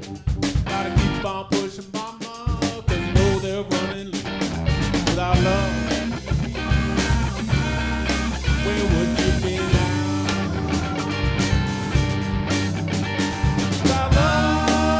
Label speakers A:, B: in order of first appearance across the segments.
A: Gotta keep on pushing, mama, 'cause you know they're running loose. Without love, where would you be now? Without love.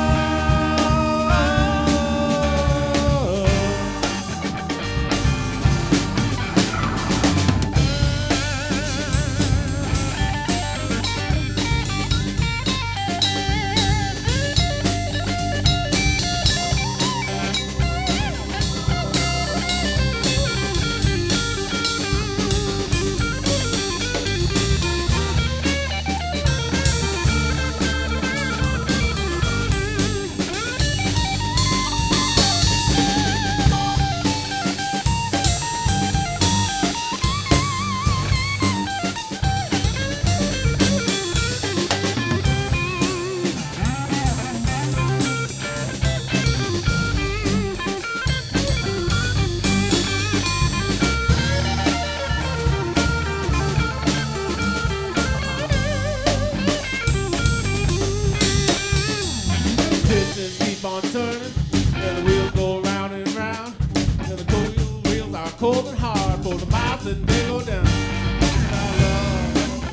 A: Pistons keep on turning, and the wheels go round and round. And the wheels are cold and hard for the miles that they go down. Without love,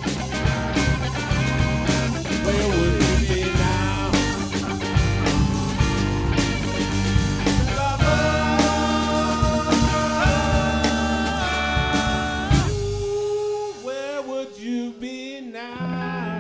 A: where would we be now? Without love, where would you be now?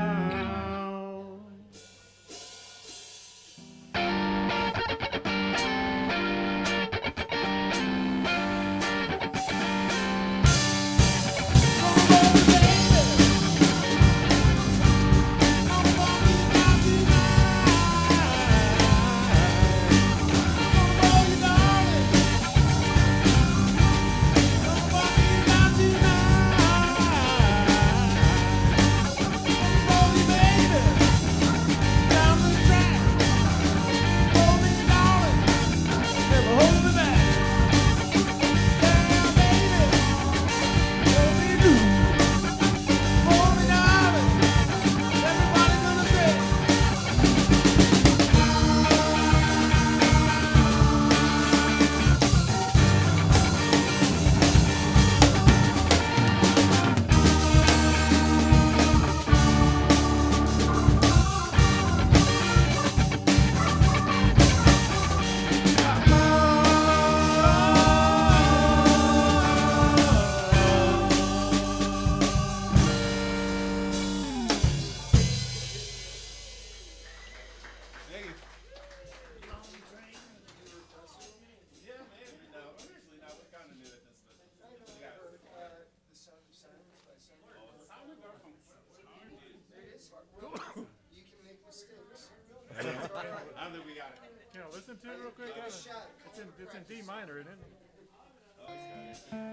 A: I think we got it.
B: Yeah, listen to it real quick. It's in D minor, isn't it?